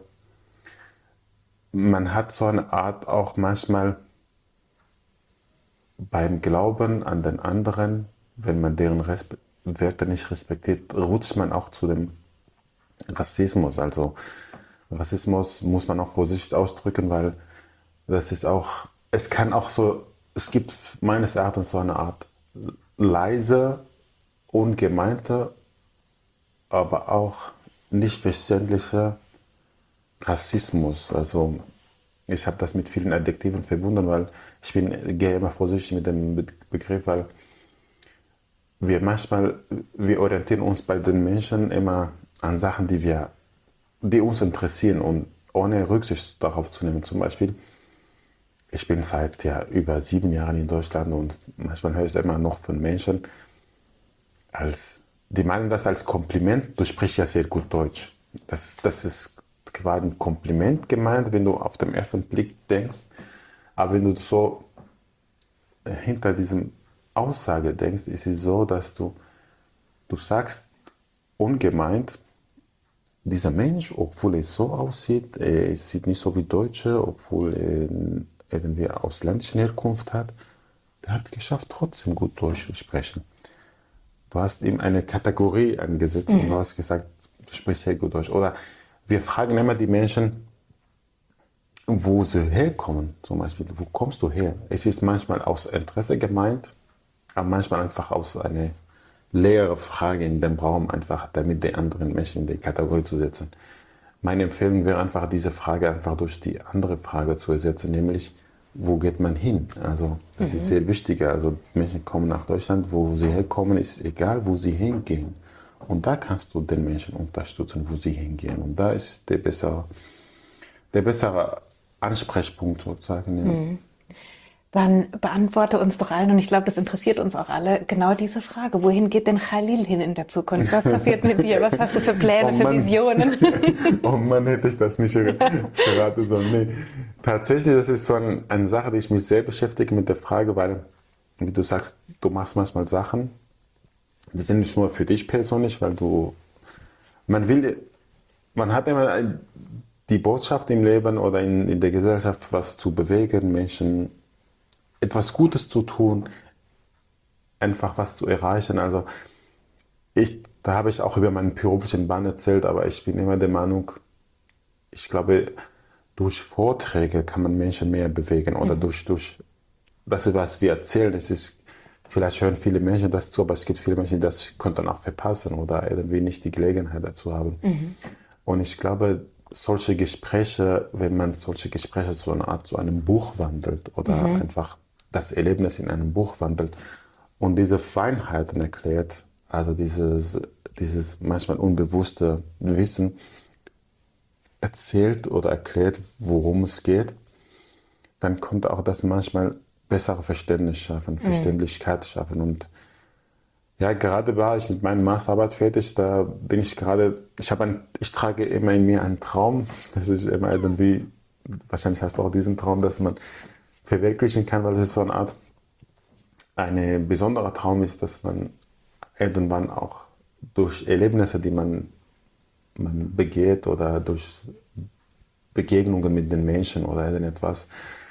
Speaker 2: man hat so eine Art auch manchmal beim Glauben an den anderen, wenn man deren Werte nicht respektiert, rutscht man auch zu dem Rassismus. Also Rassismus muss man auch vorsichtig ausdrücken, weil das ist auch, es gibt meines Erachtens so eine Art leise ungemeinte, aber auch nicht verständlicher Rassismus. Also ich habe das mit vielen Adjektiven verbunden, weil gehe immer vorsichtig mit dem Begriff, weil wir orientieren uns bei den Menschen immer an Sachen, die uns interessieren und ohne Rücksicht darauf zu nehmen. Zum Beispiel, ich bin seit über 7 Jahren in Deutschland und manchmal höre ich immer noch von Menschen, die meinen das als Kompliment, du sprichst ja sehr gut Deutsch. Das ist quasi ein Kompliment gemeint, wenn du auf den ersten Blick denkst. Aber wenn du so hinter diesem Aussage denkst, ist es so, dass du sagst ungemeint, dieser Mensch, obwohl er so aussieht, er sieht nicht so wie Deutsche, obwohl er irgendwie ausländische Herkunft hat, der hat geschafft, trotzdem gut Deutsch zu sprechen. Du hast ihm eine Kategorie angesetzt und du hast gesagt, du sprichst sehr gut Deutsch. Oder wir fragen immer die Menschen, wo sie herkommen. Zum Beispiel, wo kommst du her? Es ist manchmal aus Interesse gemeint, aber manchmal einfach aus einer leeren Frage in dem Raum, einfach damit die anderen Menschen in die Kategorie zu setzen. Meine Empfehlung wäre einfach, diese Frage einfach durch die andere Frage zu ersetzen, nämlich, wo geht man hin? Also das ist sehr wichtig. Also Menschen kommen nach Deutschland, wo sie herkommen, ist egal, wo sie hingehen. Und da kannst du den Menschen unterstützen, wo sie hingehen. Und da ist der bessere Ansprechpunkt sozusagen. Ja.
Speaker 1: Dann beantworte uns doch allen, und ich glaube, das interessiert uns auch alle, genau diese Frage. Wohin geht denn Khalil hin in der Zukunft? Was passiert mit dir? Was hast du für Pläne, für Visionen?
Speaker 2: Oh Mann, hätte ich das nicht geraten sollen. Nee. Tatsächlich, das ist so eine Sache, die ich mich sehr beschäftige mit der Frage, weil, wie du sagst, du machst manchmal Sachen, die sind nicht nur für dich persönlich, weil man hat immer die Botschaft im Leben oder in der Gesellschaft, was zu bewegen, Menschen etwas Gutes zu tun, einfach was zu erreichen. Also da habe ich auch über meinen beruflichen Bahn erzählt, aber ich bin immer der Meinung, ich glaube, durch Vorträge kann man Menschen mehr bewegen oder durch das, was wir erzählen. Vielleicht hören viele Menschen das zu, aber es gibt viele Menschen, die das könnten auch verpassen oder irgendwie nicht die Gelegenheit dazu haben. Und ich glaube, solche Gespräche, wenn man solche Gespräche zu einem Buch wandelt oder einfach das Erlebnis in einem Buch wandelt und diese Feinheiten erklärt, also dieses manchmal unbewusste Wissen erzählt oder erklärt, worum es geht, dann konnte auch das manchmal bessere Verständlichkeit schaffen. Und ja, gerade war ich mit meiner Masterarbeit fertig, da bin ich gerade, ich trage immer in mir einen Traum, das ist immer irgendwie, wahrscheinlich hast du auch diesen Traum, dass man verwirklichen kann, weil es so eine Art, ein besonderer Traum ist, dass man irgendwann auch durch Erlebnisse, die man begeht oder durch Begegnungen mit den Menschen oder irgendetwas,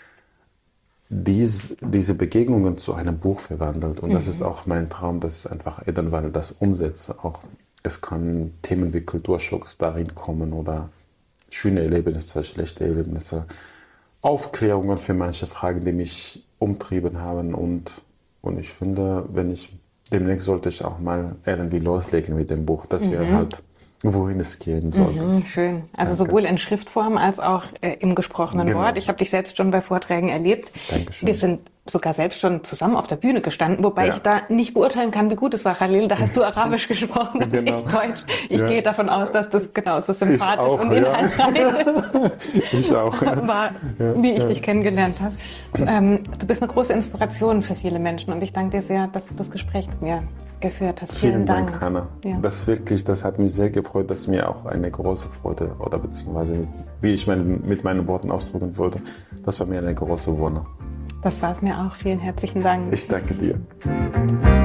Speaker 2: diese Begegnungen zu einem Buch verwandelt. Und das ist auch mein Traum, dass ich einfach irgendwann das umsetze. Auch es können Themen wie Kulturschocks darin kommen oder schöne Erlebnisse, schlechte Erlebnisse, Aufklärungen für manche Fragen, die mich umtrieben haben. Und ich finde, demnächst sollte ich auch mal irgendwie loslegen mit dem Buch, dass wir halt, wohin es gehen sollte.
Speaker 1: Schön. Also
Speaker 2: Danke.
Speaker 1: sowohl in Schriftform als auch im gesprochenen Wort. Ich habe dich selbst schon bei Vorträgen erlebt.
Speaker 2: Dankeschön.
Speaker 1: Wir sind sogar selbst schon zusammen auf der Bühne gestanden, wobei
Speaker 2: Ja.
Speaker 1: ich da nicht beurteilen kann, wie gut es war, Khalil. Da hast du Arabisch gesprochen und
Speaker 2: Genau.
Speaker 1: ich Deutsch. Ich
Speaker 2: Ja.
Speaker 1: gehe davon aus, dass das genauso sympathisch
Speaker 2: auch,
Speaker 1: und
Speaker 2: ja.
Speaker 1: inhaltsreich ist.
Speaker 2: Ich auch.
Speaker 1: War, wie ich dich kennengelernt habe. Du bist eine große Inspiration für viele Menschen und ich danke dir sehr, dass du das Gespräch mit mir geführt hast.
Speaker 2: Vielen Dank, Hanna.
Speaker 1: Ja.
Speaker 2: Das hat mich sehr gefreut, dass mir auch eine große Freude oder beziehungsweise, wie ich mit meinen Worten ausdrücken wollte, das war mir eine große Wonne.
Speaker 1: Das war es mir auch. Vielen herzlichen Dank.
Speaker 2: Ich danke dir.